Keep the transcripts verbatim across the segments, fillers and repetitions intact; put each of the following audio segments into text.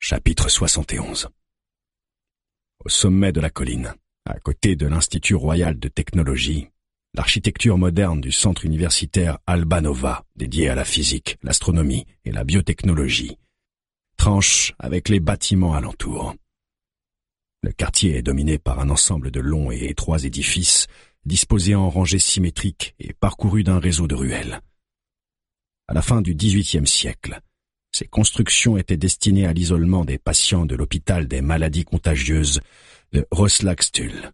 Chapitre soixante et onze. Au sommet de la colline, à côté de l'Institut royal de technologie, l'architecture moderne du centre universitaire Alba Nova, dédié à la physique, l'astronomie et la biotechnologie, tranche avec les bâtiments alentours. Le quartier est dominé par un ensemble de longs et étroits édifices disposés en rangées symétriques et parcourus d'un réseau de ruelles. À la fin du dix-huitième siècle, ces constructions étaient destinées à l'isolement des patients de l'hôpital des maladies contagieuses de Roslagstuhl.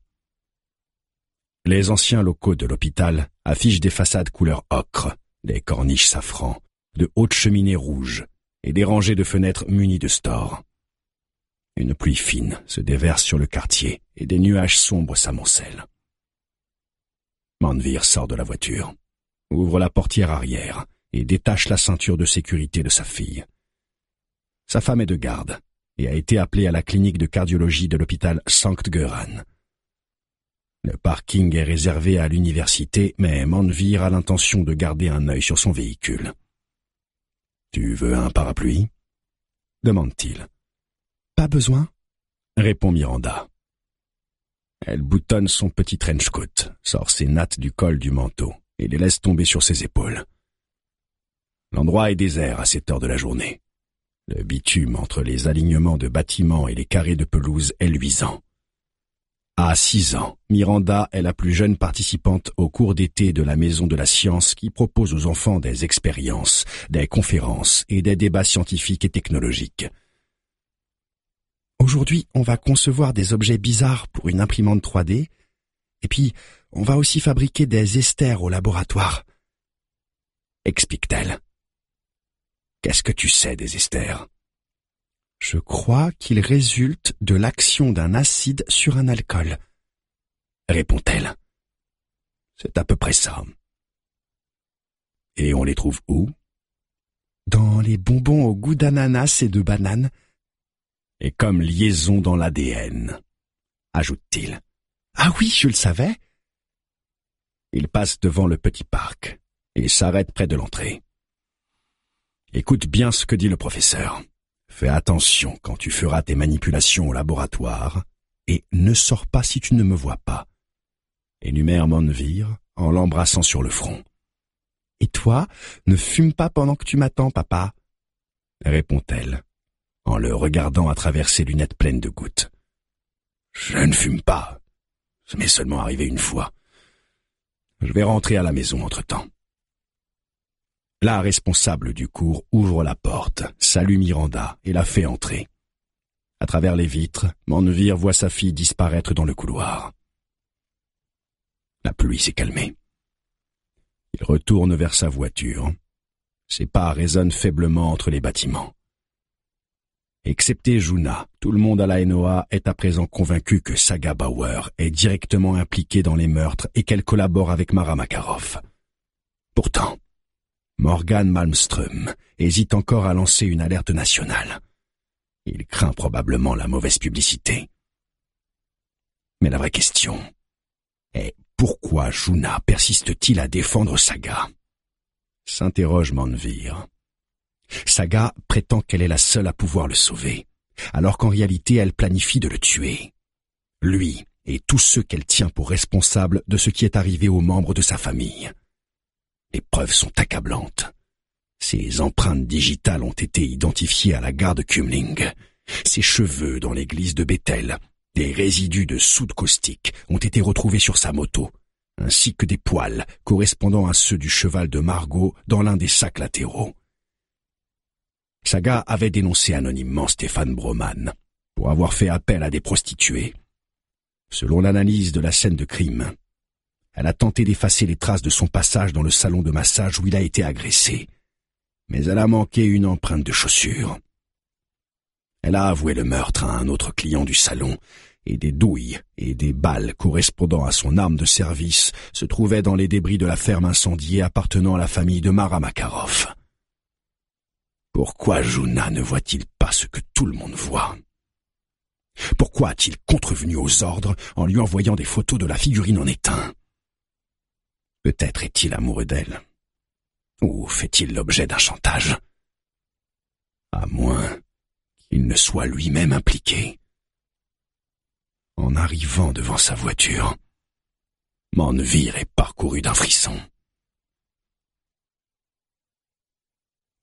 Les anciens locaux de l'hôpital affichent des façades couleur ocre, des corniches safran, de hautes cheminées rouges et des rangées de fenêtres munies de stores. Une pluie fine se déverse sur le quartier et des nuages sombres s'amoncellent. Manvir sort de la voiture, ouvre la portière arrière et détache la ceinture de sécurité de sa fille. Sa femme est de garde et a été appelée à la clinique de cardiologie de l'hôpital Sankt Göran. Le parking est réservé à l'université, mais Manvir a l'intention de garder un œil sur son véhicule. « Tu veux un parapluie ?» demande-t-il. « Pas besoin » répond Miranda. Elle boutonne son petit trench-coat, sort ses nattes du col du manteau et les laisse tomber sur ses épaules. L'endroit est désert à cette heure de la journée. Le bitume entre les alignements de bâtiments et les carrés de pelouse est luisant. À six ans, Miranda est la plus jeune participante au cours d'été de la Maison de la Science qui propose aux enfants des expériences, des conférences et des débats scientifiques et technologiques. Aujourd'hui, on va concevoir des objets bizarres pour une imprimante trois D, et puis on va aussi fabriquer des esters au laboratoire, explique-t-elle. Qu'est-ce que tu sais des esters ? Je crois qu'ils résultent de l'action d'un acide sur un alcool, répond-elle. C'est à peu près ça. Et on les trouve où ? Dans les bonbons au goût d'ananas et de banane. Et comme liaison dans l'A D N, ajoute-t-il. Ah oui, je le savais. Il passe devant le petit parc et s'arrête près de l'entrée. Écoute bien ce que dit le professeur. Fais attention quand tu feras tes manipulations au laboratoire et ne sors pas si tu ne me vois pas. Énumère Manvir en l'embrassant sur le front. Et toi, ne fume pas pendant que tu m'attends, papa, répond-elle, en le regardant à travers ses lunettes pleines de gouttes. Je ne fume pas. Ça m'est seulement arrivé une fois. Je vais rentrer à la maison entre-temps. La responsable du cours ouvre la porte, salue Miranda et la fait entrer. À travers les vitres, Manvir voit sa fille disparaître dans le couloir. La pluie s'est calmée. Il retourne vers sa voiture. Ses pas résonnent faiblement entre les bâtiments. Excepté Juna, tout le monde à la N O A est à présent convaincu que Saga Bauer est directement impliquée dans les meurtres et qu'elle collabore avec Mara Makarov. Pourtant, Morgan Malmström hésite encore à lancer une alerte nationale. Il craint probablement la mauvaise publicité. Mais la vraie question est pourquoi Juna persiste-t-il à défendre Saga ? S'interroge Manvir. Saga prétend qu'elle est la seule à pouvoir le sauver, alors qu'en réalité elle planifie de le tuer. Lui et tous ceux qu'elle tient pour responsables de ce qui est arrivé aux membres de sa famille. Les preuves sont accablantes. Ses empreintes digitales ont été identifiées à la gare de Kumling. Ses cheveux dans l'église de Bethel, des résidus de soude caustique ont été retrouvés sur sa moto, ainsi que des poils correspondant à ceux du cheval de Margot dans l'un des sacs latéraux. Saga avait dénoncé anonymement Stéphane Broman pour avoir fait appel à des prostituées. Selon l'analyse de la scène de crime, elle a tenté d'effacer les traces de son passage dans le salon de massage où il a été agressé, mais elle a manqué une empreinte de chaussure. Elle a avoué le meurtre à un autre client du salon, et des douilles et des balles correspondant à son arme de service se trouvaient dans les débris de la ferme incendiée appartenant à la famille de Mara Makarov. Pourquoi Juna ne voit-il pas ce que tout le monde voit ? Pourquoi a-t-il contrevenu aux ordres en lui envoyant des photos de la figurine en étain ? Peut-être est-il amoureux d'elle. Ou fait-il l'objet d'un chantage ? À moins qu'il ne soit lui-même impliqué. En arrivant devant sa voiture, Manneville est parcouru d'un frisson.